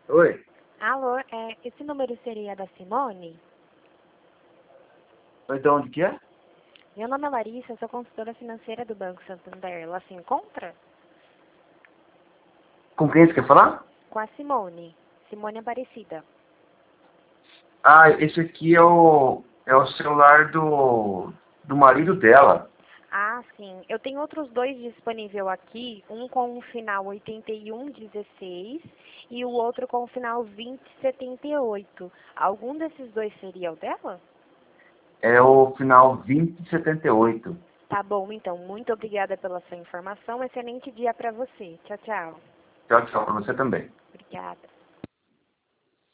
Oi. Alô, esse número seria da Simone? Oi, de onde que é? Meu nome é Larissa, eu sou consultora financeira do Banco Santander. Ela se encontra? Com quem você quer falar? Com a Simone. Simone Aparecida. Ah, esse aqui é o celular do marido dela. Ah, sim. Eu tenho outros dois disponíveis aqui. Um com o final 8116 e o outro com o final 2078. Algum desses dois seria o dela? É o final 2078. Tá bom, então. Muito obrigada pela sua informação. Excelente dia para você. Tchau, tchau. Tchau, tchau pra você também. Obrigada.